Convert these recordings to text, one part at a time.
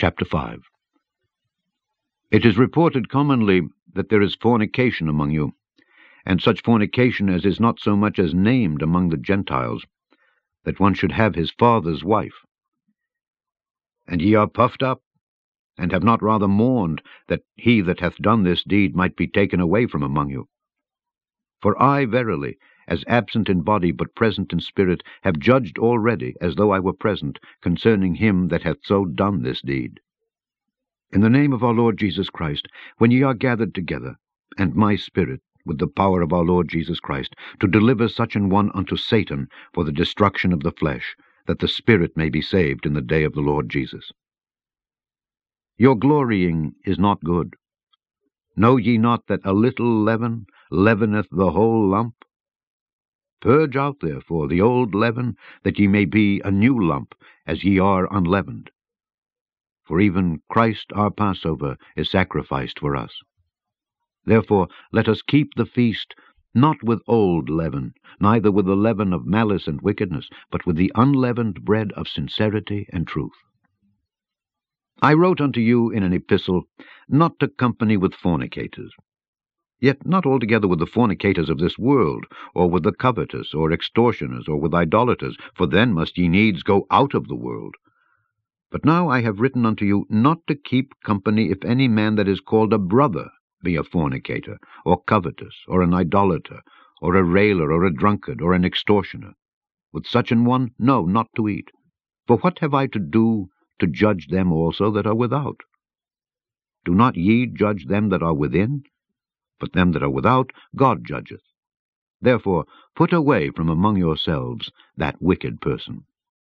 Chapter 5. It is reported commonly that there is fornication among you, and such fornication as is not so much as named among the Gentiles, that one should have his father's wife. And ye are puffed up, and have not rather mourned that he that hath done this deed might be taken away from among you. For I verily, as absent in body but present in spirit, have judged already, as though I were present, concerning him that hath so done this deed. In the name of our Lord Jesus Christ, when ye are gathered together, and my spirit, with the power of our Lord Jesus Christ, to deliver such an one unto Satan for the destruction of the flesh, that the spirit may be saved in the day of the Lord Jesus. Your glorying is not good. Know ye not that a little leaven leaveneth the whole lump? Purge out therefore the old leaven, that ye may be a new lump, as ye are unleavened. For even Christ our Passover is sacrificed for us. Therefore let us keep the feast, not with old leaven, neither with the leaven of malice and wickedness, but with the unleavened bread of sincerity and truth. I wrote unto you in an epistle, not to company with fornicators, yet not altogether with the fornicators of this world, or with the covetous, or extortioners, or with idolaters, for then must ye needs go out of the world. But now I have written unto you not to keep company if any man that is called a brother be a fornicator, or covetous, or an idolater, or a railer, or a drunkard, or an extortioner. With such an one, no, not to eat. For what have I to do to judge them also that are without? Do not ye judge them that are within? But them that are without God judgeth. Therefore put away from among yourselves that wicked person.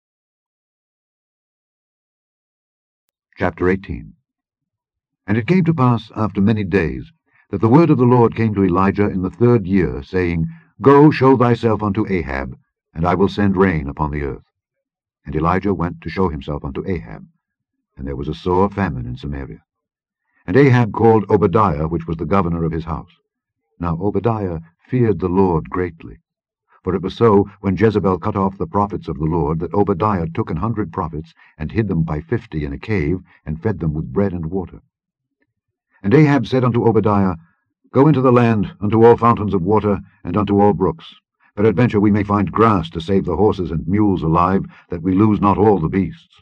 Chapter 18. And it came to pass after many days, that the word of the Lord came to Elijah in the 3rd year, saying, Go, show thyself unto Ahab, and I will send rain upon the earth. And Elijah went to show himself unto Ahab, and there was a sore famine in Samaria. And Ahab called Obadiah, which was the governor of his house. Now Obadiah feared the Lord greatly. For it was so, when Jezebel cut off the prophets of the Lord, that Obadiah took 100 prophets, and hid them by 50 in a cave, and fed them with bread and water. And Ahab said unto Obadiah, Go into the land, unto all fountains of water, and unto all brooks. Peradventure we may find grass to save the horses and mules alive, that we lose not all the beasts.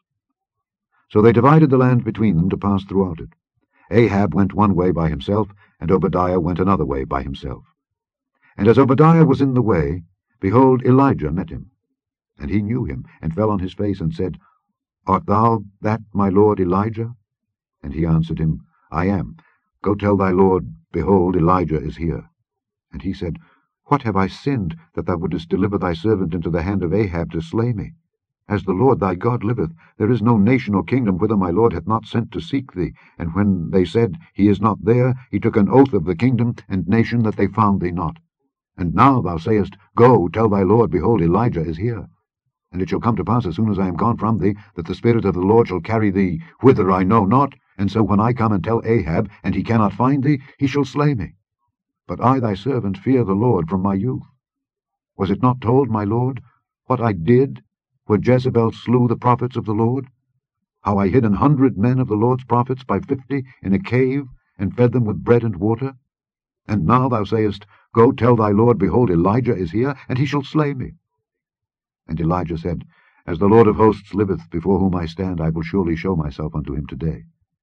So they divided the land between them to pass throughout it. Ahab went one way by himself, and Obadiah went another way by himself. And as Obadiah was in the way, behold, Elijah met him. And he knew him, and fell on his face, and said, Art thou that my lord Elijah? And he answered him, I am. Go tell thy lord, behold, Elijah is here. And he said, What have I sinned, that thou wouldest deliver thy servant into the hand of Ahab to slay me? As the Lord thy God liveth, there is no nation or kingdom whither my lord hath not sent to seek thee. And when they said, He is not there, he took an oath of the kingdom and nation that they found thee not. And now thou sayest, Go, tell thy lord, behold, Elijah is here. And it shall come to pass, as soon as I am gone from thee, that the Spirit of the Lord shall carry thee whither I know not. And so when I come and tell Ahab, and he cannot find thee, he shall slay me. But I thy servant fear the Lord from my youth. Was it not told, my lord, what I did when Jezebel slew the prophets of the Lord? How I hid 100 men of the Lord's prophets by 50 in a cave, and fed them with bread and water? And now thou sayest, Go tell thy lord, behold, Elijah is here, and he shall slay me. And Elijah said, As the Lord of hosts liveth, before whom I stand, I will surely show myself unto him today.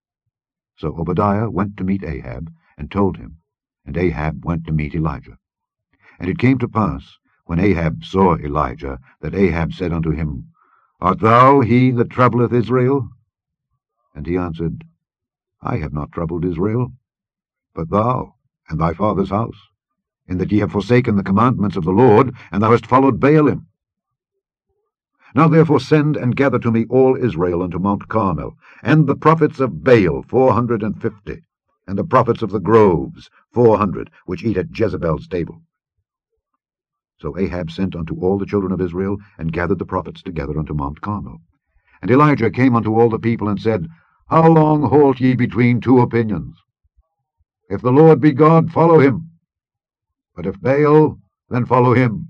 So Obadiah went to meet Ahab, and told him, and Ahab went to meet Elijah. And it came to pass, when Ahab saw Elijah, that Ahab said unto him, Art thou he that troubleth Israel? And he answered, I have not troubled Israel, but thou and thy father's house, in that ye have forsaken the commandments of the Lord, and thou hast followed Baalim. Now therefore send and gather to me all Israel unto Mount Carmel, and the prophets of Baal 450, and the prophets of the groves 400, which eat at Jezebel's table. So Ahab sent unto all the children of Israel, and gathered the prophets together unto Mount Carmel. And Elijah came unto all the people, and said, How long halt ye between 2 opinions? If the Lord be God, follow him. But if Baal, then follow him.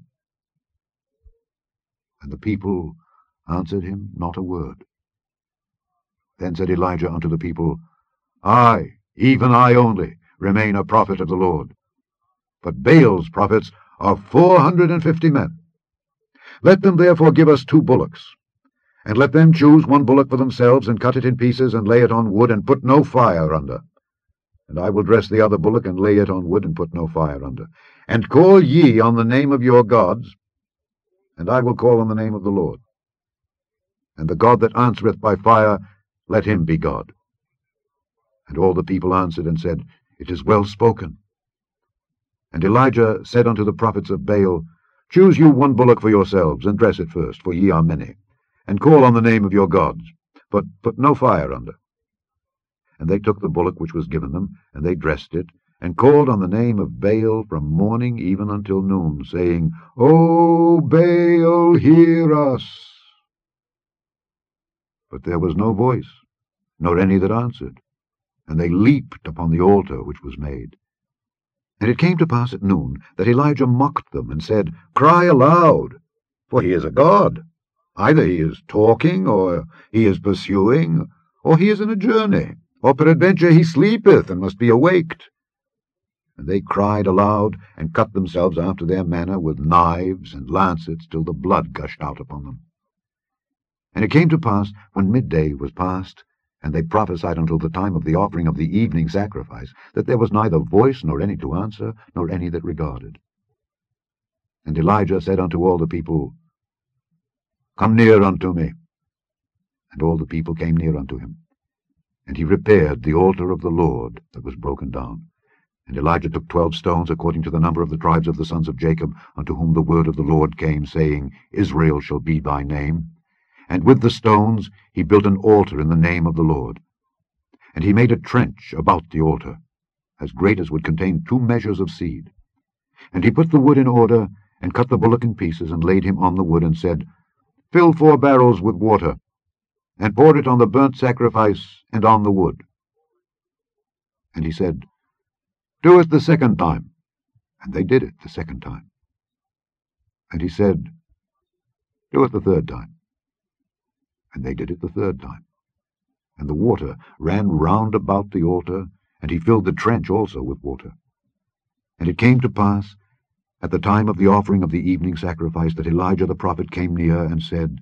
And the people answered him not a word. Then said Elijah unto the people, I, even I only, remain a prophet of the Lord. But Baal's prophets are 450 men. Let them therefore give us 2 bullocks, and let them choose 1 bullock for themselves, and cut it in pieces, and lay it on wood, and put no fire under. And I will dress the other bullock, and lay it on wood, and put no fire under. And call ye on the name of your gods, and I will call on the name of the Lord. And the God that answereth by fire, let him be God. And all the people answered and said, It is well spoken. And Elijah said unto the prophets of Baal, Choose you 1 bullock for yourselves, and dress it first, for ye are many, and call on the name of your gods, but put no fire under. And they took the bullock which was given them, and they dressed it, and called on the name of Baal from morning even until noon, saying, O Baal, hear us. But there was no voice, nor any that answered, and they leaped upon the altar which was made. And it came to pass at noon that Elijah mocked them, and said, Cry aloud, for he is a god. Either he is talking, or he is pursuing, or he is in a journey, or peradventure he sleepeth, and must be awaked. And they cried aloud, and cut themselves after their manner with knives and lancets, till the blood gushed out upon them. And it came to pass, when midday was past, and they prophesied until the time of the offering of the evening sacrifice, that there was neither voice, nor any to answer, nor any that regarded. And Elijah said unto all the people, Come near unto me. And all the people came near unto him. And he repaired the altar of the Lord that was broken down. And Elijah took 12 stones, according to the number of the tribes of the sons of Jacob, unto whom the word of the Lord came, saying, Israel shall be thy name. And with the stones he built an altar in the name of the Lord. And he made a trench about the altar, as great as would contain 2 measures of seed. And he put the wood in order, and cut the bullock in pieces, and laid him on the wood, and said, Fill 4 barrels with water, and pour it on the burnt sacrifice and on the wood. And he said, Do it the 2nd time. And they did it the 2nd time. And he said, Do it the 3rd time. And they did it the 3rd time. And the water ran round about the altar, and he filled the trench also with water. And it came to pass, at the time of the offering of the evening sacrifice, that Elijah the prophet came near and said,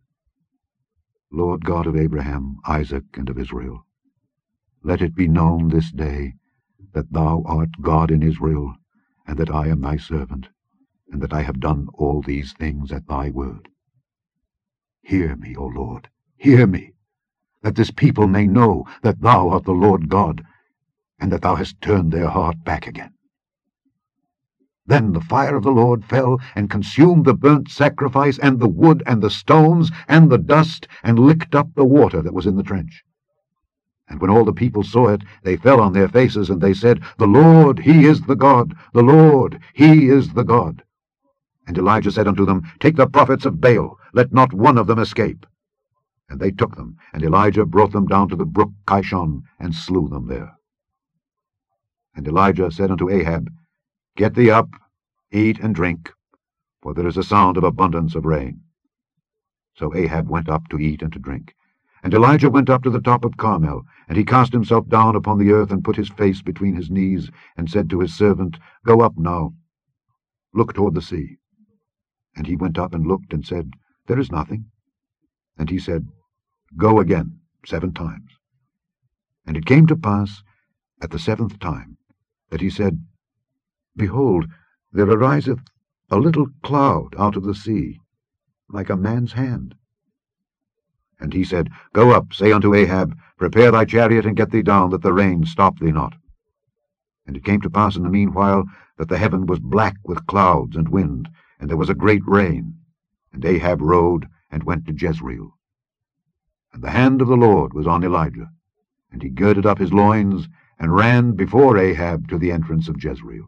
Lord God of Abraham, Isaac, and of Israel, let it be known this day that thou art God in Israel, and that I am thy servant, and that I have done all these things at thy word. Hear me, O Lord, hear me, that this people may know that thou art the Lord God, and that thou hast turned their heart back again. Then the fire of the Lord fell, and consumed the burnt sacrifice, and the wood, and the stones, and the dust, and licked up the water that was in the trench. And when all the people saw it, they fell on their faces, and they said, The Lord, he is the God, the Lord, he is the God. And Elijah said unto them, Take the prophets of Baal, let not one of them escape. And they took them, and Elijah brought them down to the brook Kishon, and slew them there. And Elijah said unto Ahab, Get thee up, eat and drink, for there is a sound of abundance of rain. So Ahab went up to eat and to drink. And Elijah went up to the top of Carmel, and he cast himself down upon the earth, and put his face between his knees, and said to his servant, Go up now, look toward the sea. And he went up and looked, and said, There is nothing. And he said, Go again 7 times. And it came to pass at the 7th time that he said, Behold, there ariseth a little cloud out of the sea, like a man's hand. And he said, Go up, say unto Ahab, Prepare thy chariot, and get thee down, that the rain stop thee not. And it came to pass in the meanwhile that the heaven was black with clouds and wind, and there was a great rain. And Ahab rode and went to Jezreel. And the hand of the Lord was on Elijah, and he girded up his loins, and ran before Ahab to the entrance of Jezreel.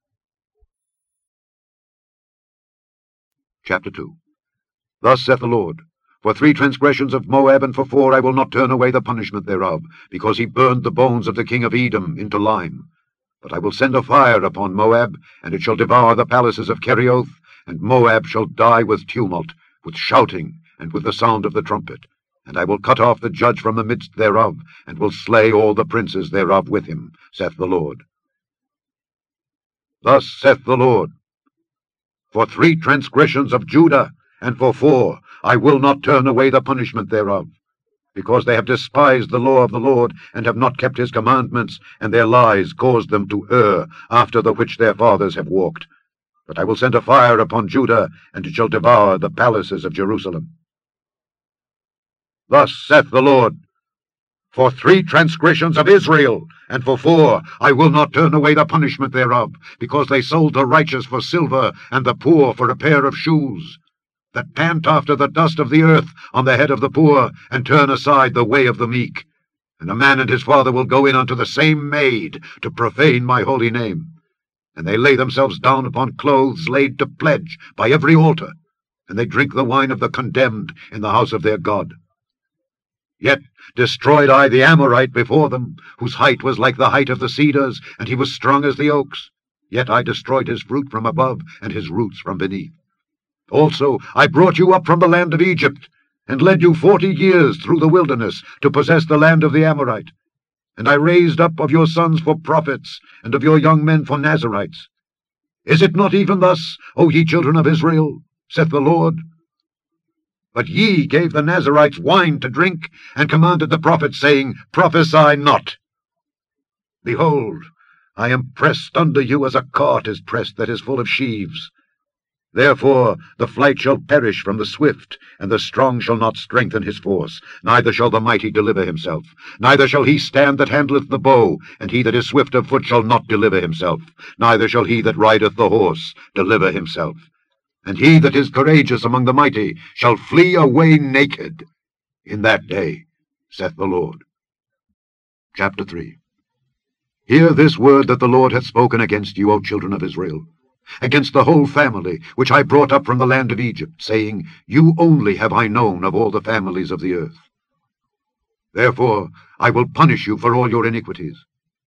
Chapter 2. Thus saith the Lord, For 3 transgressions of Moab, and for 4 I will not turn away the punishment thereof, because he burned the bones of the king of Edom into lime. But I will send a fire upon Moab, and it shall devour the palaces of Kerioth, and Moab shall die with tumult, with shouting, and with the sound of the trumpet. And I will cut off the judge from the midst thereof, and will slay all the princes thereof with him, saith the Lord. Thus saith the Lord, For 3 transgressions of Judah, and for 4, I will not turn away the punishment thereof, because they have despised the law of the Lord, and have not kept his commandments, and their lies caused them to err, after the which their fathers have walked. But I will send a fire upon Judah, and it shall devour the palaces of Jerusalem. Thus saith the Lord, For 3 transgressions of Israel, and for 4, I will not turn away the punishment thereof, because they sold the righteous for silver, and the poor for a pair of shoes, that pant after the dust of the earth on the head of the poor, and turn aside the way of the meek. And a man and his father will go in unto the same maid, to profane my holy name. And they lay themselves down upon clothes laid to pledge by every altar, and they drink the wine of the condemned in the house of their God. Yet destroyed I the Amorite before them, whose height was like the height of the cedars, and he was strong as the oaks. Yet I destroyed his fruit from above, and his roots from beneath. Also I brought you up from the land of Egypt, and led you 40 years through the wilderness, to possess the land of the Amorite. And I raised up of your sons for prophets, and of your young men for Nazirites. Is it not even thus, O ye children of Israel, saith the Lord? But ye gave the Nazirites wine to drink, and commanded the prophets, saying, Prophesy not. Behold, I am pressed under you as a cart is pressed that is full of sheaves. Therefore the flight shall perish from the swift, and the strong shall not strengthen his force, neither shall the mighty deliver himself. Neither shall he stand that handleth the bow, and he that is swift of foot shall not deliver himself. Neither shall he that rideth the horse deliver himself. And he that is courageous among the mighty shall flee away naked in that day, saith the Lord. Chapter 3. Hear this word that the Lord hath spoken against you, O children of Israel, against the whole family which I brought up from the land of Egypt, saying, You only have I known of all the families of the earth. Therefore I will punish you for all your iniquities,